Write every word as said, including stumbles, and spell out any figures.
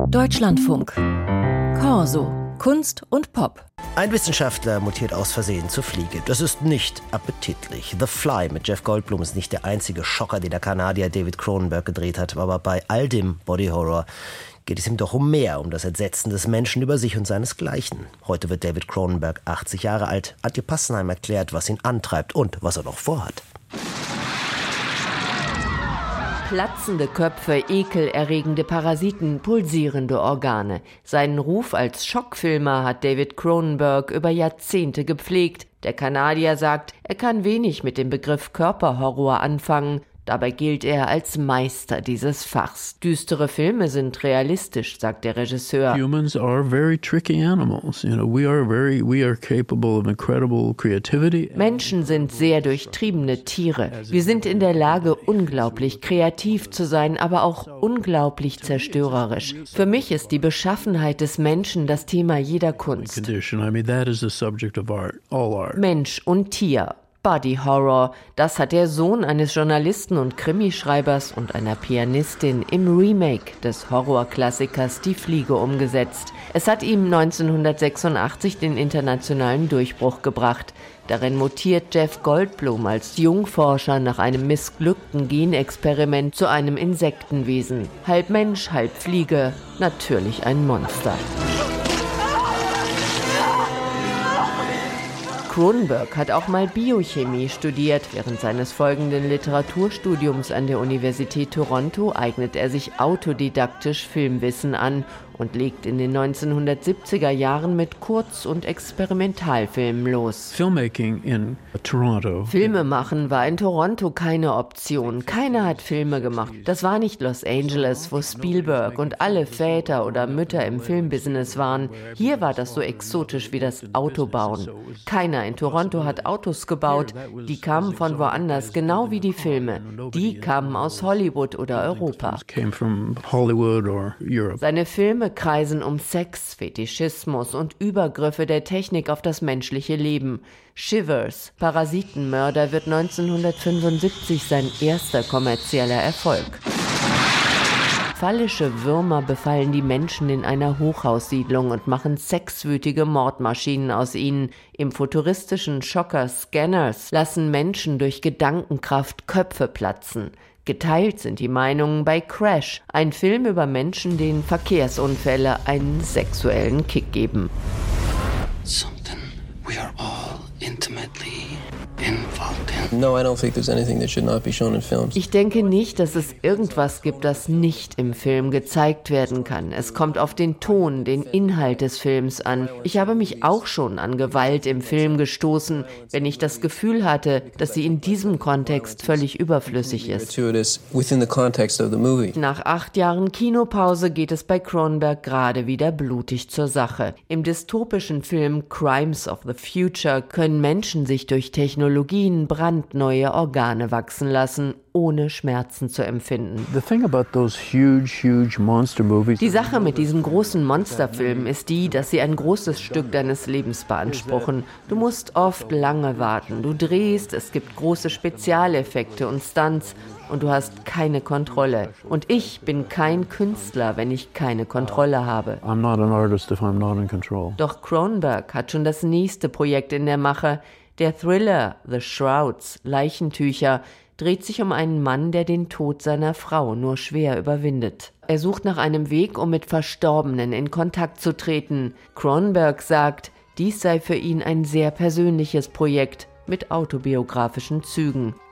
Deutschlandfunk. Corso. Kunst und Pop. Ein Wissenschaftler mutiert aus Versehen zur Fliege. Das ist nicht appetitlich. The Fly mit Jeff Goldblum ist nicht der einzige Schocker, den der Kanadier David Cronenberg gedreht hat. Aber bei all dem Body Horror geht es ihm doch um mehr, um das Entsetzen des Menschen über sich und seinesgleichen. Heute wird David Cronenberg achtzig Jahre alt. Antje Passenheim erklärt, was ihn antreibt und was er noch vorhat. Platzende Köpfe, ekelerregende Parasiten, pulsierende Organe. Seinen Ruf als Schockfilmer hat David Cronenberg über Jahrzehnte gepflegt. Der Kanadier sagt, er kann wenig mit dem Begriff Körperhorror anfangen. Dabei gilt er als Meister dieses Fachs. Düstere Filme sind realistisch, sagt der Regisseur. Humans are very tricky animals. You know, we are very, we are capable of incredible creativity. Menschen sind sehr durchtriebene Tiere. Wir sind in der Lage, unglaublich kreativ zu sein, aber auch unglaublich zerstörerisch. Für mich ist die Beschaffenheit des Menschen das Thema jeder Kunst. Mensch und Tier. Body Horror, das hat der Sohn eines Journalisten und Krimischreibers und einer Pianistin im Remake des Horrorklassikers Die Fliege umgesetzt. Es hat ihm neunzehnhundertsechsundachtzig den internationalen Durchbruch gebracht. Darin mutiert Jeff Goldblum als Jungforscher nach einem missglückten Genexperiment zu einem Insektenwesen. Halb Mensch, halb Fliege, natürlich ein Monster. Cronenberg hat auch mal Biochemie studiert. Während seines folgenden Literaturstudiums an der Universität Toronto eignet er sich autodidaktisch Filmwissen an und legt in den neunzehnhundertsiebziger Jahren mit Kurz- und Experimentalfilmen los. Filmmaking in Toronto. Filme machen war in Toronto keine Option. Keiner hat Filme gemacht. Das war nicht Los Angeles, wo Spielberg und alle Väter oder Mütter im Filmbusiness waren. Hier war das so exotisch wie das Autobauen. Keiner in Toronto hat Autos gebaut. Die kamen von woanders, genau wie die Filme. Die kamen aus Hollywood oder Europa. Seine Filme kreisen um Sex, Fetischismus und Übergriffe der Technik auf das menschliche Leben. Shivers, Parasitenmörder, wird neunzehnhundertfünfundsiebzig sein erster kommerzieller Erfolg. Phallische Würmer befallen die Menschen in einer Hochhaussiedlung und machen sexwütige Mordmaschinen aus ihnen. Im futuristischen Schocker Scanners lassen Menschen durch Gedankenkraft Köpfe platzen. Geteilt sind die Meinungen bei Crash, ein Film über Menschen, denen Verkehrsunfälle einen sexuellen Kick geben. Something we are all intimately involved in. No, I don't think there's anything that should not be shown in films. Ich denke nicht, dass es irgendwas gibt, das nicht im Film gezeigt werden kann. Es kommt auf den Ton, den Inhalt des Films an. Ich habe mich auch schon an Gewalt im Film gestoßen, wenn ich das Gefühl hatte, dass sie in diesem Kontext völlig überflüssig ist. Nach acht Jahren Kinopause geht es bei Cronenberg gerade wieder blutig zur Sache. Im dystopischen Film Crimes of the Future können Menschen sich durch Technologien brandneue Organe wachsen lassen, ohne Schmerzen zu empfinden. Die Sache mit diesen großen Monsterfilmen ist die, dass sie ein großes Stück deines Lebens beanspruchen. Du musst oft lange warten. Du drehst, es gibt große Spezialeffekte und Stunts und du hast keine Kontrolle. Und ich bin kein Künstler, wenn ich keine Kontrolle habe. I'm not an artist if I'm not in control. Doch Cronenberg hat schon das nächste Projekt in der Mache. Der Thriller The Shrouds, Leichentücher, dreht sich um einen Mann, der den Tod seiner Frau nur schwer überwindet. Er sucht nach einem Weg, um mit Verstorbenen in Kontakt zu treten. Cronenberg sagt, dies sei für ihn ein sehr persönliches Projekt mit autobiografischen Zügen.